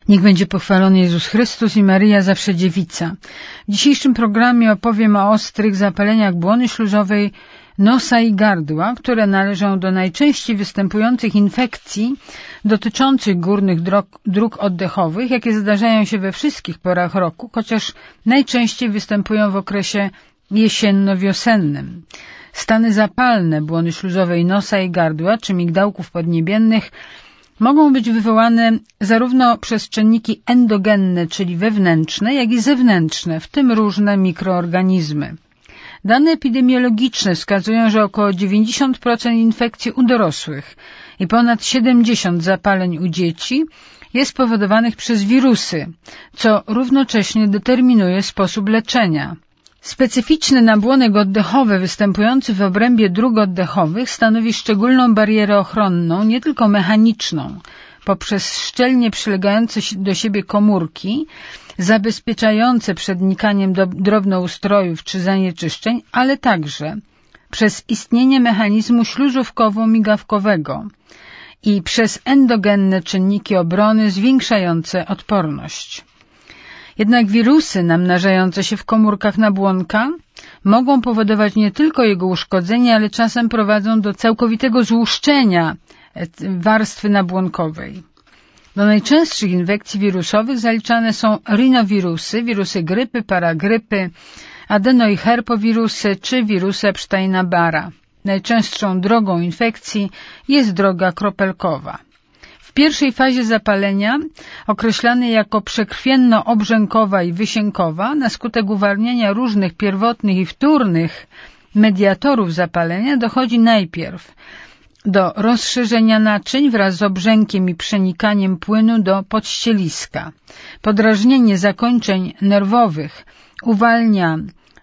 Niech będzie pochwalony Jezus Chrystus i Maryja zawsze dziewica. W dzisiejszym programie opowiem o ostrych zapaleniach błony śluzowej nosa i gardła, które należą do najczęściej występujących infekcji dotyczących górnych dróg oddechowych, jakie zdarzają się we wszystkich porach roku, chociaż najczęściej występują w okresie jesienno-wiosennym. Stany zapalne błony śluzowej nosa i gardła czy migdałków podniebiennych mogą być wywołane zarówno przez czynniki endogenne, czyli wewnętrzne, jak i zewnętrzne, w tym różne mikroorganizmy. Dane epidemiologiczne wskazują, że około 90% infekcji u dorosłych i ponad 70% zapaleń u dzieci jest powodowanych przez wirusy, co równocześnie determinuje sposób leczenia. Specyficzny nabłonek oddechowy występujący w obrębie dróg oddechowych stanowi szczególną barierę ochronną, nie tylko mechaniczną, poprzez szczelnie przylegające do siebie komórki, zabezpieczające przed wnikaniem do drobnoustrojów czy zanieczyszczeń, ale także przez istnienie mechanizmu śluzówkowo-migawkowego i przez endogenne czynniki obrony zwiększające odporność. Jednak wirusy namnażające się w komórkach nabłonka mogą powodować nie tylko jego uszkodzenie, ale czasem prowadzą do całkowitego złuszczenia warstwy nabłonkowej. Do najczęstszych infekcji wirusowych zaliczane są rinowirusy, wirusy grypy, paragrypy, adeno- i herpowirusy czy wirusy Epsteina-Barra. Najczęstszą drogą infekcji jest droga kropelkowa. W pierwszej fazie zapalenia, określanej jako przekrwienno-obrzękowa i wysiękowa, na skutek uwalniania różnych pierwotnych i wtórnych mediatorów zapalenia dochodzi najpierw do rozszerzenia naczyń wraz z obrzękiem i przenikaniem płynu do podścieliska. Podrażnienie zakończeń nerwowych uwalnia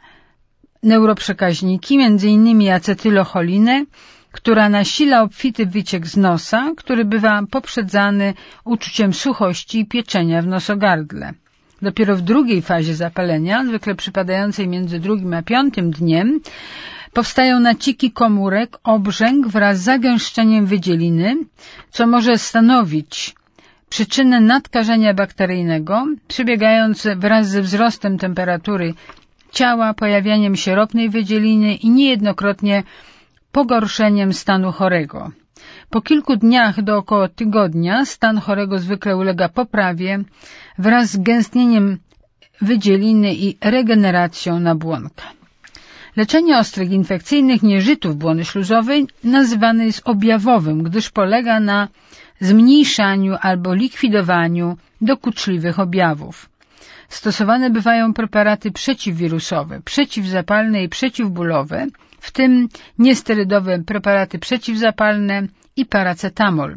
neuroprzekaźniki, m.in. acetylocholinę, która nasila obfity wyciek z nosa, który bywa poprzedzany uczuciem suchości i pieczenia w nosogardle. Dopiero w drugiej fazie zapalenia, zwykle przypadającej między 2. a 5. dniem, powstają naciki komórek, obrzęk wraz z zagęszczeniem wydzieliny, co może stanowić przyczynę nadkażenia bakteryjnego, przebiegając wraz ze wzrostem temperatury ciała, pojawianiem się ropnej wydzieliny i niejednokrotnie pogorszeniem stanu chorego. Po kilku dniach do około tygodnia stan chorego zwykle ulega poprawie wraz z gęstnieniem wydzieliny i regeneracją nabłonka. Leczenie ostrych infekcyjnych nieżytów błony śluzowej nazywane jest objawowym, gdyż polega na zmniejszaniu albo likwidowaniu dokuczliwych objawów. Stosowane bywają preparaty przeciwwirusowe, przeciwzapalne i przeciwbólowe, w tym niesterydowe preparaty przeciwzapalne i paracetamol.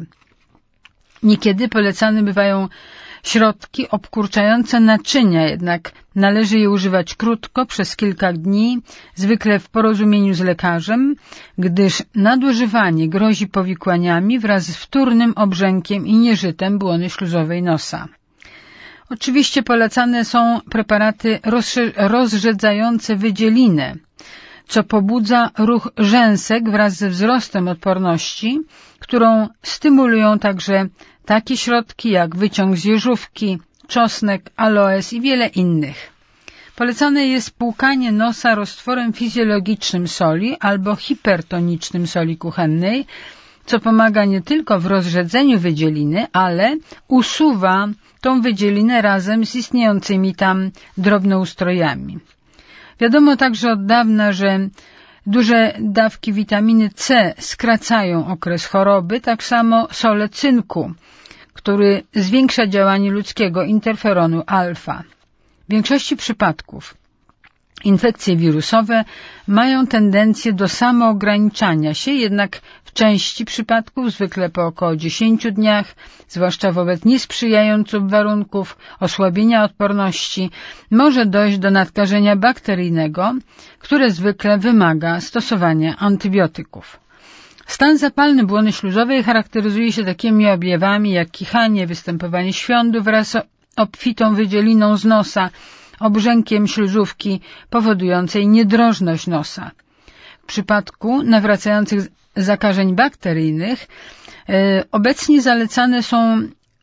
Niekiedy polecane bywają środki obkurczające naczynia, jednak należy je używać krótko, przez kilka dni, zwykle w porozumieniu z lekarzem, gdyż nadużywanie grozi powikłaniami wraz z wtórnym obrzękiem i nieżytem błony śluzowej nosa. Oczywiście polecane są preparaty rozrzedzające wydzielinę, co pobudza ruch rzęsek wraz ze wzrostem odporności, którą stymulują także takie środki jak wyciąg z jeżówki, czosnek, aloes i wiele innych. Polecane jest płukanie nosa roztworem fizjologicznym soli albo hipertonicznym soli kuchennej, co pomaga nie tylko w rozrzedzeniu wydzieliny, ale usuwa tą wydzielinę razem z istniejącymi tam drobnoustrojami. Wiadomo także od dawna, że duże dawki witaminy C skracają okres choroby, tak samo sole cynku, który zwiększa działanie ludzkiego interferonu alfa. W większości przypadków infekcje wirusowe mają tendencję do samoograniczania się, jednak w części przypadków, zwykle po około 10 dniach, zwłaszcza wobec niesprzyjających warunków osłabienia odporności, może dojść do nadkażenia bakteryjnego, które zwykle wymaga stosowania antybiotyków. Stan zapalny błony śluzowej charakteryzuje się takimi objawami jak kichanie, występowanie świądu wraz z obfitą wydzieliną z nosa, obrzękiem śluzówki powodującej niedrożność nosa. W przypadku nawracających zakażeń bakteryjnych obecnie zalecane są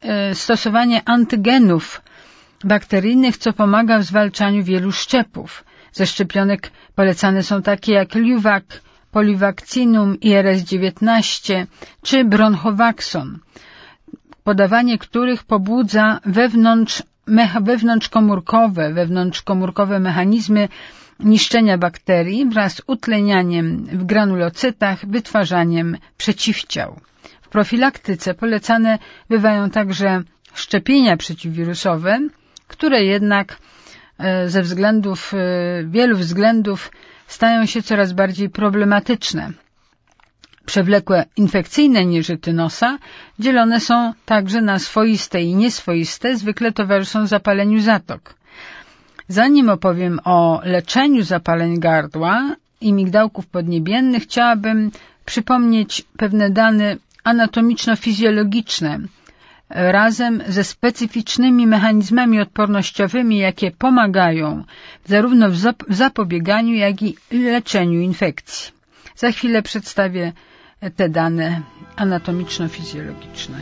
stosowanie antygenów bakteryjnych, co pomaga w zwalczaniu wielu szczepów. Ze szczepionek polecane są takie jak Luvac, Polivaccinum, IRS-19 czy Bronchowakson, podawanie których pobudza wewnątrzkomórkowe mechanizmy niszczenia bakterii wraz z utlenianiem w granulocytach, wytwarzaniem przeciwciał. W profilaktyce polecane bywają także szczepienia przeciwwirusowe, które jednak ze wielu względów stają się coraz bardziej problematyczne. Przewlekłe infekcyjne nieżyty nosa dzielone są także na swoiste i nieswoiste, zwykle towarzyszą zapaleniu zatok. Zanim opowiem o leczeniu zapaleń gardła i migdałków podniebiennych, chciałabym przypomnieć pewne dane anatomiczno-fizjologiczne razem ze specyficznymi mechanizmami odpornościowymi, jakie pomagają zarówno w zapobieganiu, jak i leczeniu infekcji. Za chwilę przedstawię te dane anatomiczno-fizjologiczne.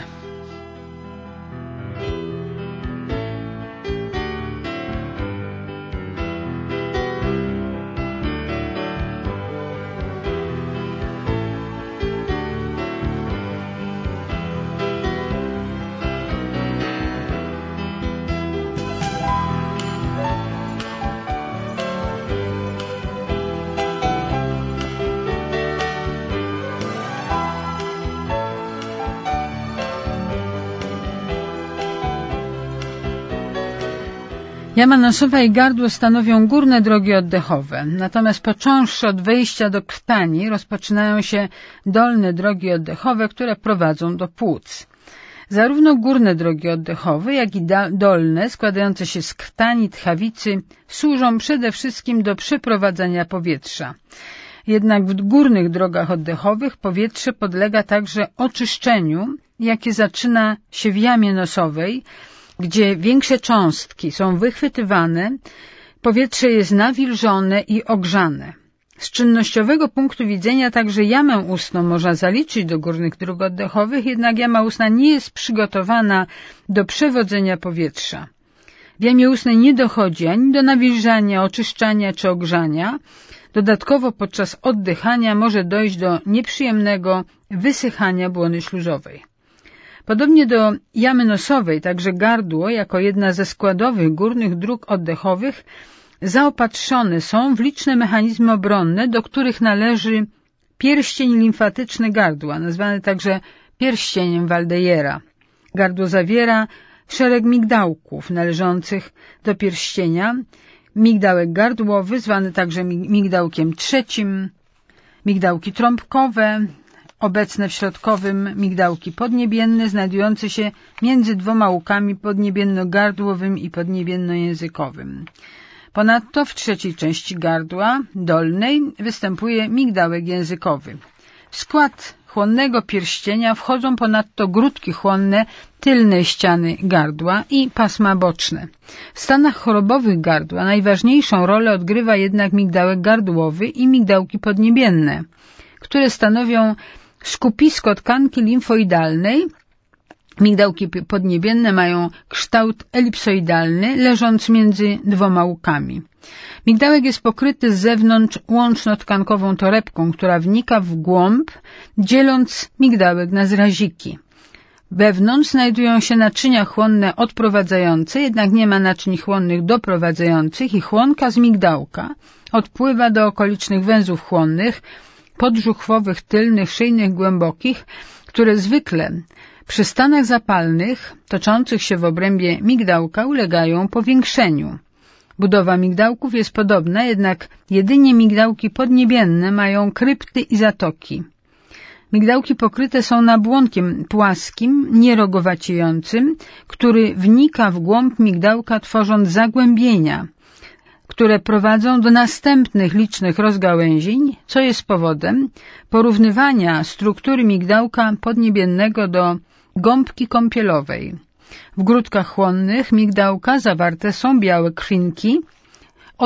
Jama nosowa i gardło stanowią górne drogi oddechowe, natomiast począwszy od wejścia do krtani rozpoczynają się dolne drogi oddechowe, które prowadzą do płuc. Zarówno górne drogi oddechowe, jak i dolne, składające się z krtani, tchawicy, służą przede wszystkim do przeprowadzania powietrza. Jednak w górnych drogach oddechowych powietrze podlega także oczyszczeniu, jakie zaczyna się w jamie nosowej, gdzie większe cząstki są wychwytywane, powietrze jest nawilżone i ogrzane. Z czynnościowego punktu widzenia także jamę ustną można zaliczyć do górnych dróg oddechowych, jednak jama ustna nie jest przygotowana do przewodzenia powietrza. W jamie ustnej nie dochodzi ani do nawilżania, oczyszczania czy ogrzania. Dodatkowo podczas oddychania może dojść do nieprzyjemnego wysychania błony śluzowej. Podobnie do jamy nosowej, także gardło, jako jedna ze składowych górnych dróg oddechowych, zaopatrzone są w liczne mechanizmy obronne, do których należy pierścień limfatyczny gardła, nazwany także pierścieniem Waldeyera. Gardło zawiera szereg migdałków należących do pierścienia, migdałek gardłowy, zwany także migdałkiem trzecim, migdałki trąbkowe, obecne w środkowym migdałki podniebienne, znajdujące się między dwoma łukami podniebienno-gardłowym i podniebienno-językowym. Ponadto w trzeciej części gardła dolnej występuje migdałek językowy. W skład chłonnego pierścienia wchodzą ponadto grudki chłonne tylnej ściany gardła i pasma boczne. W stanach chorobowych gardła najważniejszą rolę odgrywa jednak migdałek gardłowy i migdałki podniebienne, które stanowią skupisko tkanki limfoidalnej. Migdałki podniebienne mają kształt elipsoidalny, leżąc między dwoma łukami. Migdałek jest pokryty z zewnątrz łączno-tkankową torebką, która wnika w głąb, dzieląc migdałek na zraziki. Wewnątrz znajdują się naczynia chłonne odprowadzające, jednak nie ma naczyń chłonnych doprowadzających i chłonka z migdałka odpływa do okolicznych węzłów chłonnych, podżuchwowych, tylnych, szyjnych, głębokich, które zwykle przy stanach zapalnych toczących się w obrębie migdałka ulegają powiększeniu. Budowa migdałków jest podobna, jednak jedynie migdałki podniebienne mają krypty i zatoki. Migdałki pokryte są nabłonkiem płaskim, nierogowaciejącym, który wnika w głąb migdałka, tworząc zagłębienia, które prowadzą do następnych licznych rozgałęzień, co jest powodem porównywania struktury migdałka podniebiennego do gąbki kąpielowej. W grudkach chłonnych migdałka zawarte są białe krwinki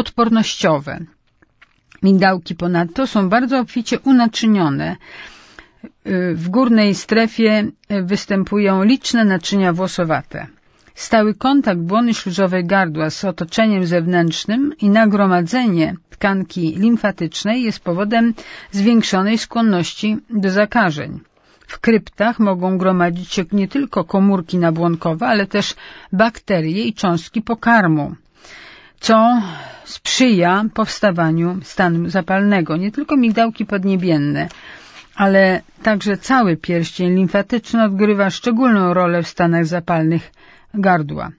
odpornościowe. Migdałki ponadto są bardzo obficie unaczynione W górnej strefie występują liczne naczynia włosowate. Stały kontakt błony śluzowej gardła z otoczeniem zewnętrznym i nagromadzenie tkanki limfatycznej jest powodem zwiększonej skłonności do zakażeń. W kryptach mogą gromadzić się nie tylko komórki nabłonkowe, ale też bakterie i cząstki pokarmu, co sprzyja powstawaniu stanu zapalnego. Nie tylko migdałki podniebienne, ale także cały pierścień limfatyczny odgrywa szczególną rolę w stanach zapalnych gardła.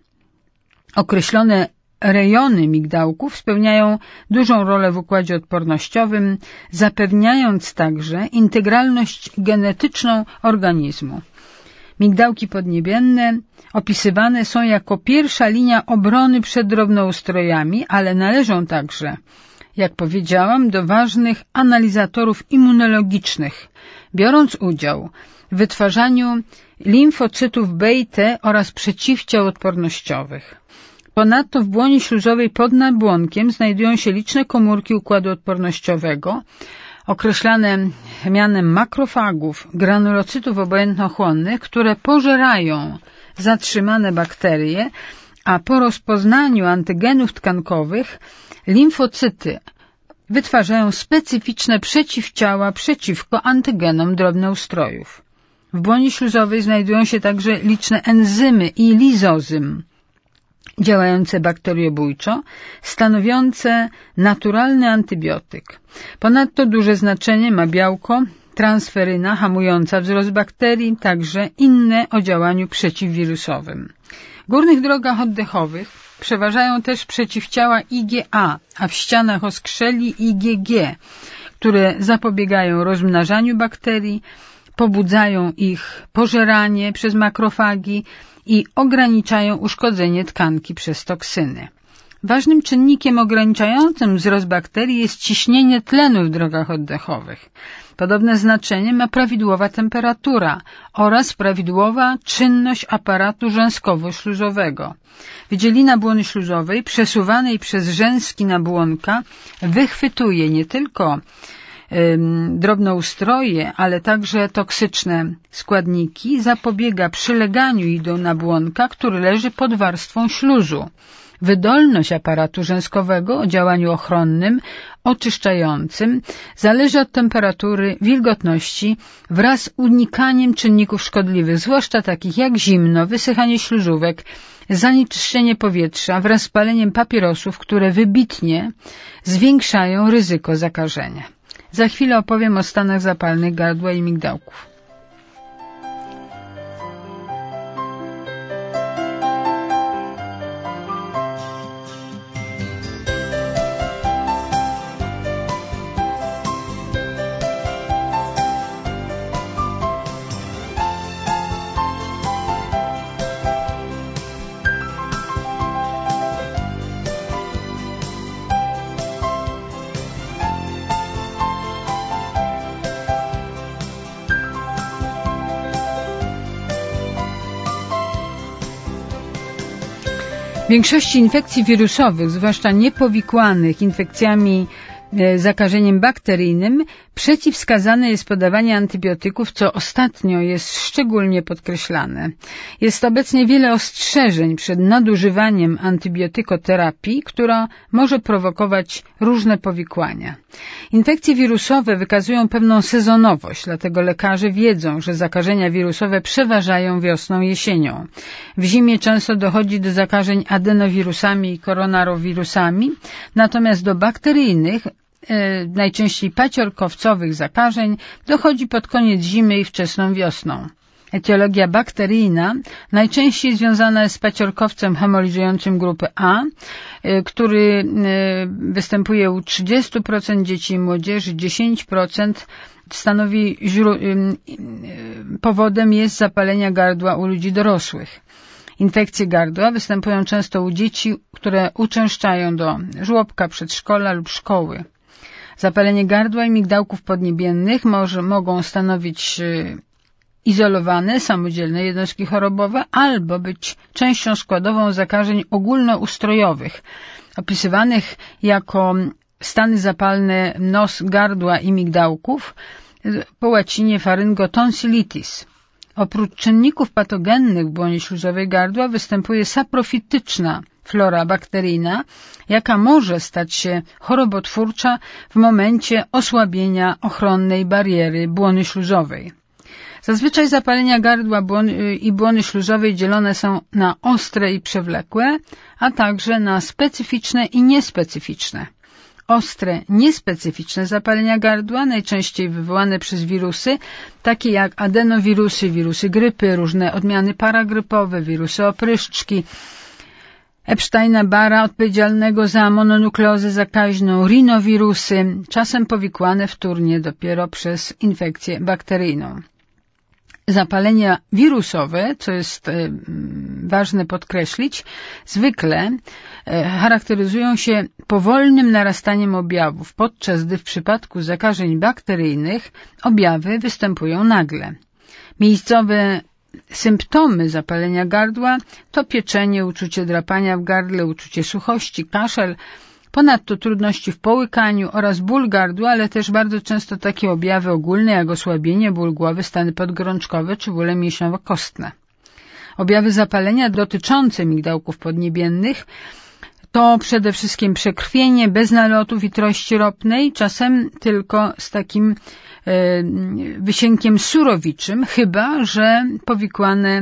Określone rejony migdałków spełniają dużą rolę w układzie odpornościowym, zapewniając także integralność genetyczną organizmu. Migdałki podniebienne opisywane są jako pierwsza linia obrony przed drobnoustrojami, ale należą także, jak powiedziałam, do ważnych analizatorów immunologicznych, biorąc udział w wytwarzaniu limfocytów B i T oraz przeciwciał odpornościowych. Ponadto w błonie śluzowej pod nabłonkiem znajdują się liczne komórki układu odpornościowego, określane mianem makrofagów, granulocytów obojętnochłonnych, które pożerają zatrzymane bakterie, a po rozpoznaniu antygenów tkankowych limfocyty wytwarzają specyficzne przeciwciała przeciwko antygenom drobnoustrojów. W błonie śluzowej znajdują się także liczne enzymy i lizozym działające bakteriobójczo, stanowiące naturalny antybiotyk. Ponadto duże znaczenie ma białko transferyna hamująca wzrost bakterii, także inne o działaniu przeciwwirusowym. W górnych drogach oddechowych przeważają też przeciwciała IgA, a w ścianach oskrzeli IgG, które zapobiegają rozmnażaniu bakterii, pobudzają ich pożeranie przez makrofagi i ograniczają uszkodzenie tkanki przez toksyny. Ważnym czynnikiem ograniczającym wzrost bakterii jest ciśnienie tlenu w drogach oddechowych. Podobne znaczenie ma prawidłowa temperatura oraz prawidłowa czynność aparatu rzęskowo-śluzowego. Wydzielina błony śluzowej przesuwanej przez rzęski nabłonka wychwytuje nie tylko drobnoustroje, ale także toksyczne składniki, zapobiega przyleganiu ich do nabłonka, który leży pod warstwą śluzu. Wydolność aparatu rzęskowego o działaniu ochronnym, oczyszczającym zależy od temperatury, wilgotności wraz z unikaniem czynników szkodliwych, zwłaszcza takich jak zimno, wysychanie śluzówek, zanieczyszczenie powietrza wraz z paleniem papierosów, które wybitnie zwiększają ryzyko zakażenia. Za chwilę opowiem o stanach zapalnych gardła i migdałków. W większości infekcji wirusowych, zwłaszcza niepowikłanych infekcjami zakażeniem bakteryjnym, przeciwwskazane jest podawanie antybiotyków, co ostatnio jest szczególnie podkreślane. Jest obecnie wiele ostrzeżeń przed nadużywaniem antybiotykoterapii, która może prowokować różne powikłania. Infekcje wirusowe wykazują pewną sezonowość, dlatego lekarze wiedzą, że zakażenia wirusowe przeważają wiosną, jesienią. W zimie często dochodzi do zakażeń adenowirusami i koronarowirusami, natomiast do bakteryjnych, najczęściej paciorkowcowych zakażeń dochodzi pod koniec zimy i wczesną wiosną. Etiologia bakteryjna najczęściej związana jest z paciorkowcem hemolizującym grupy A, który występuje u 30% dzieci i młodzieży, 10% stanowi powodem jest zapalenia gardła u ludzi dorosłych. Infekcje gardła występują często u dzieci, które uczęszczają do żłobka, przedszkola lub szkoły. Zapalenie gardła i migdałków podniebiennych mogą stanowić izolowane, samodzielne jednostki chorobowe albo być częścią składową zakażeń ogólnoustrojowych, opisywanych jako stany zapalne nos, gardła i migdałków, po łacinie pharyngotonsillitis. Oprócz czynników patogennych w błonie śluzowej gardła występuje saprofityczna flora bakteryjna, jaka może stać się chorobotwórcza w momencie osłabienia ochronnej bariery błony śluzowej. Zazwyczaj zapalenia gardła i błony śluzowej dzielone są na ostre i przewlekłe, a także na specyficzne i niespecyficzne. Ostre, niespecyficzne zapalenia gardła, najczęściej wywołane przez wirusy, takie jak adenowirusy, wirusy grypy, różne odmiany paragrypowe, wirusy opryszczki, Epsteina-Barra odpowiedzialnego za mononukleozę zakaźną, rinowirusy, czasem powikłane wtórnie dopiero przez infekcję bakteryjną. Zapalenia wirusowe, co jest ważne podkreślić, zwykle charakteryzują się powolnym narastaniem objawów, podczas gdy w przypadku zakażeń bakteryjnych objawy występują nagle. Miejscowe symptomy zapalenia gardła to pieczenie, uczucie drapania w gardle, uczucie suchości, kaszel, ponadto trudności w połykaniu oraz ból gardła, ale też bardzo często takie objawy ogólne jak osłabienie, ból głowy, stany podgorączkowe czy bóle mięśniowo-kostne. Objawy zapalenia dotyczące migdałków podniebiennych to przede wszystkim przekrwienie bez nalotów i trości ropnej, czasem tylko z takim wysiękiem surowiczym, chyba że powikłane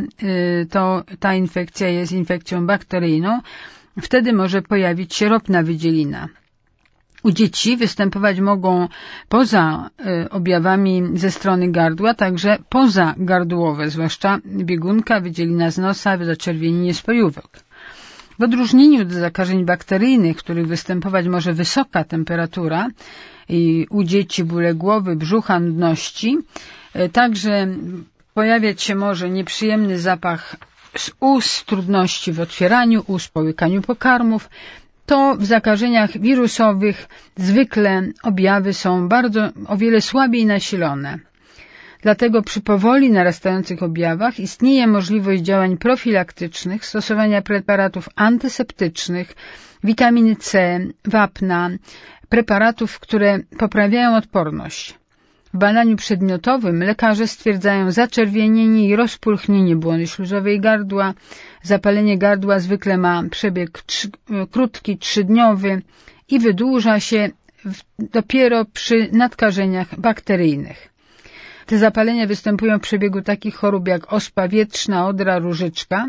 ta infekcja jest infekcją bakteryjną, wtedy może pojawić się ropna wydzielina. U dzieci występować mogą poza objawami ze strony gardła, także pozagardłowe, zwłaszcza biegunka, wydzielina z nosa, zaczerwienienie spojówek. W odróżnieniu do zakażeń bakteryjnych, w których występować może wysoka temperatura i u dzieci bóle głowy, brzucha, nudności, także pojawiać się może nieprzyjemny zapach z ust, trudności w otwieraniu ust, połykaniu pokarmów, to w zakażeniach wirusowych zwykle objawy są o wiele słabiej nasilone. Dlatego przy powoli narastających objawach istnieje możliwość działań profilaktycznych, stosowania preparatów antyseptycznych, witaminy C, wapna, preparatów, które poprawiają odporność. W badaniu przedmiotowym lekarze stwierdzają zaczerwienienie i rozpulchnienie błony śluzowej gardła. Zapalenie gardła zwykle ma przebieg krótki, 3-dniowy i wydłuża się dopiero przy nadkażeniach bakteryjnych. Te zapalenia występują w przebiegu takich chorób jak ospa wietrzna, odra, różyczka.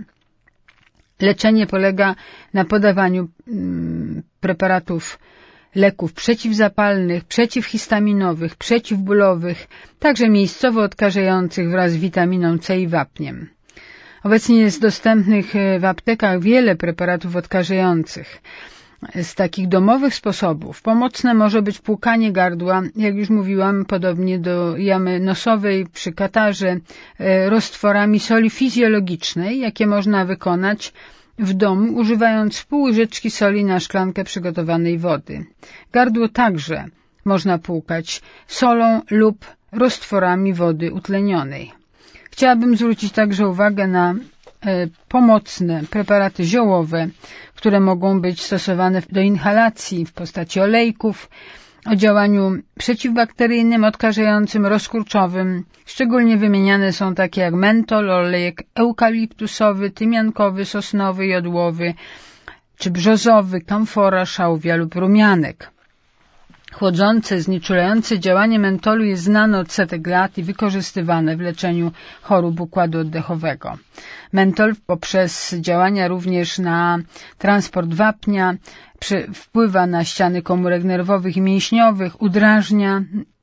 Leczenie polega na podawaniu preparatów leków przeciwzapalnych, przeciwhistaminowych, przeciwbólowych, także miejscowo odkażających wraz z witaminą C i wapniem. Obecnie jest dostępnych w aptekach wiele preparatów odkażających. Z takich domowych sposobów pomocne może być płukanie gardła, jak już mówiłam, podobnie do jamy nosowej przy katarze, roztworami soli fizjologicznej, jakie można wykonać w domu, używając pół łyżeczki soli na szklankę przygotowanej wody. Gardło także można płukać solą lub roztworami wody utlenionej. Chciałabym zwrócić także uwagę na pomocne preparaty ziołowe, które mogą być stosowane do inhalacji w postaci olejków o działaniu przeciwbakteryjnym, odkażającym, rozkurczowym. Szczególnie wymieniane są takie jak mentol, olejek eukaliptusowy, tymiankowy, sosnowy, jodłowy czy brzozowy, kamfora, szałwia lub rumianek. Chłodzące, znieczulające działanie mentolu jest znane od setek lat i wykorzystywane w leczeniu chorób układu oddechowego. Mentol poprzez działania również na transport wapnia wpływa na ściany komórek nerwowych i mięśniowych, udrażnia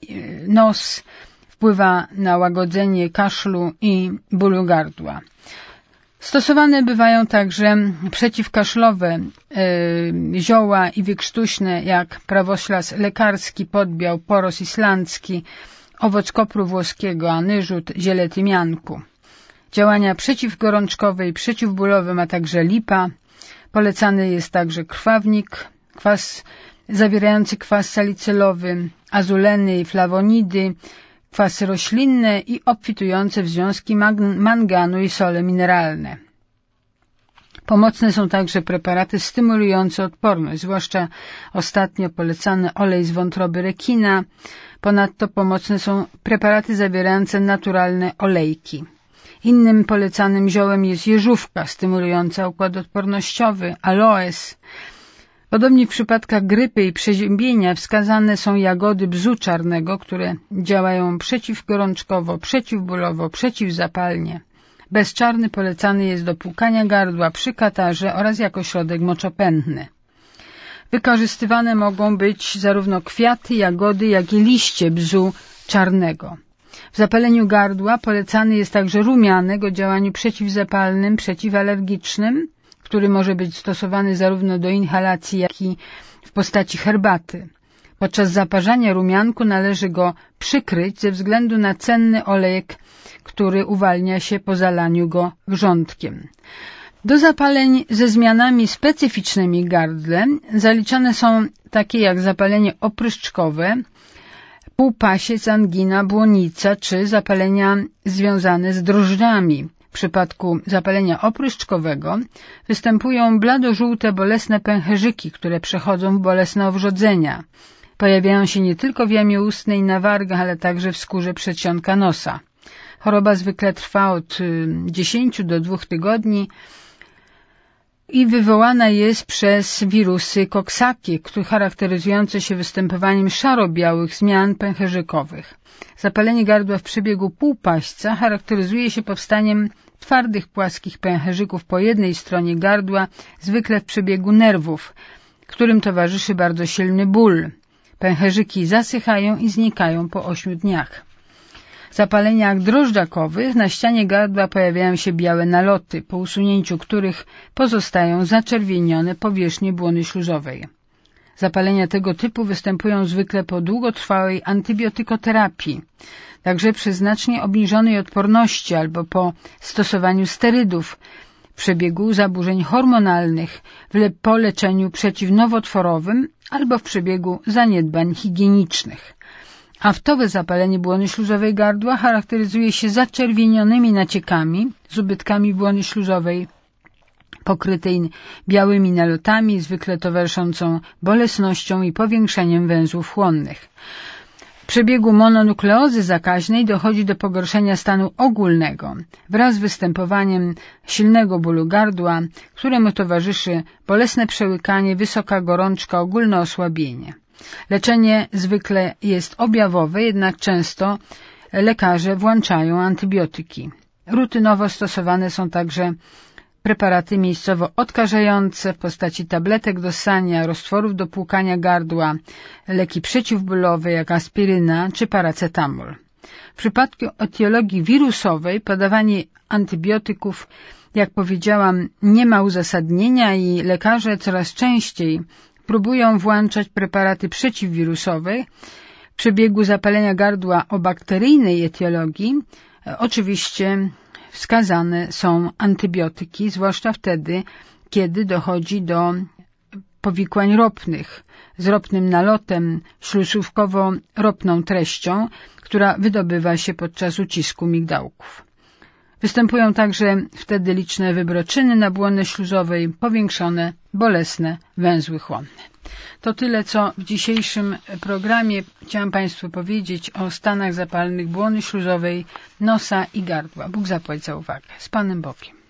nos, wpływa na łagodzenie kaszlu i bólu gardła. Stosowane bywają także przeciwkaszlowe zioła i wykrztuśne jak prawoślas lekarski, podbiał, poros islandzki, owoc kopru włoskiego, anyżut, ziele tymianku. Działania przeciwgorączkowe i przeciwbólowe ma także lipa. Polecany jest także krwawnik, zawierający kwas salicylowy, azuleny i flawonidy, kwasy roślinne i obfitujące w związki manganu i sole mineralne. Pomocne są także preparaty stymulujące odporność, zwłaszcza ostatnio polecany olej z wątroby rekina. Ponadto pomocne są preparaty zawierające naturalne olejki. Innym polecanym ziołem jest jeżówka stymulująca układ odpornościowy, aloes. Podobnie w przypadkach grypy i przeziębienia wskazane są jagody bzu czarnego, które działają przeciwgorączkowo, przeciwbólowo, przeciwzapalnie. Bez czarny polecany jest do płukania gardła przy katarze oraz jako środek moczopędny. Wykorzystywane mogą być zarówno kwiaty, jagody, jak i liście bzu czarnego. W zapaleniu gardła polecany jest także rumianek o działaniu przeciwzapalnym, przeciwalergicznym, który może być stosowany zarówno do inhalacji, jak i w postaci herbaty. Podczas zaparzania rumianku należy go przykryć ze względu na cenny olejek, który uwalnia się po zalaniu go wrzątkiem. Do zapaleń ze zmianami specyficznymi gardle zaliczane są takie jak zapalenie opryszczkowe, półpasiec, angina, błonica czy zapalenia związane z drożdżami. W przypadku zapalenia opryszczkowego występują bladożółte, bolesne pęcherzyki, które przechodzą w bolesne owrzodzenia. Pojawiają się nie tylko w jamie ustnej i na wargach, ale także w skórze przedsionka nosa. Choroba zwykle trwa od 10 do 2 tygodni i wywołana jest przez wirusy Coxsackie, charakteryzujące się występowaniem szaro-białych zmian pęcherzykowych. Zapalenie gardła w przebiegu półpaśćca charakteryzuje się powstaniem twardych, płaskich pęcherzyków po jednej stronie gardła, zwykle w przebiegu nerwów, którym towarzyszy bardzo silny ból. Pęcherzyki zasychają i znikają po 8 dniach. W zapaleniach drożdżakowych na ścianie gardła pojawiają się białe naloty, po usunięciu których pozostają zaczerwienione powierzchnie błony śluzowej. Zapalenia tego typu występują zwykle po długotrwałej antybiotykoterapii, także przy znacznie obniżonej odporności albo po stosowaniu sterydów, w przebiegu zaburzeń hormonalnych, po leczeniu przeciwnowotworowym albo w przebiegu zaniedbań higienicznych. Aftowe zapalenie błony śluzowej gardła charakteryzuje się zaczerwienionymi naciekami z ubytkami błony śluzowej, pokrytej białymi nalotami, zwykle towarzyszącą bolesnością i powiększeniem węzłów chłonnych. W przebiegu mononukleozy zakaźnej dochodzi do pogorszenia stanu ogólnego wraz z występowaniem silnego bólu gardła, któremu towarzyszy bolesne przełykanie, wysoka gorączka, ogólne osłabienie. Leczenie zwykle jest objawowe, jednak często lekarze włączają antybiotyki. Rutynowo stosowane są także preparaty miejscowo odkażające w postaci tabletek do ssania, roztworów do płukania gardła, leki przeciwbólowe jak aspiryna czy paracetamol. W przypadku etiologii wirusowej podawanie antybiotyków, jak powiedziałam, nie ma uzasadnienia i lekarze coraz częściej próbują włączać preparaty przeciwwirusowe. W przebiegu zapalenia gardła o bakteryjnej etiologii oczywiście wskazane są antybiotyki, zwłaszcza wtedy, kiedy dochodzi do powikłań ropnych z ropnym nalotem, ślusówkowo-ropną treścią, która wydobywa się podczas ucisku migdałków. Występują także wtedy liczne wybroczyny na błonie śluzowej, powiększone, bolesne węzły chłonne. To tyle, co w dzisiejszym programie chciałam Państwu powiedzieć o stanach zapalnych błony śluzowej, nosa i gardła. Bóg zapłać za uwagę. Z Panem Bogiem.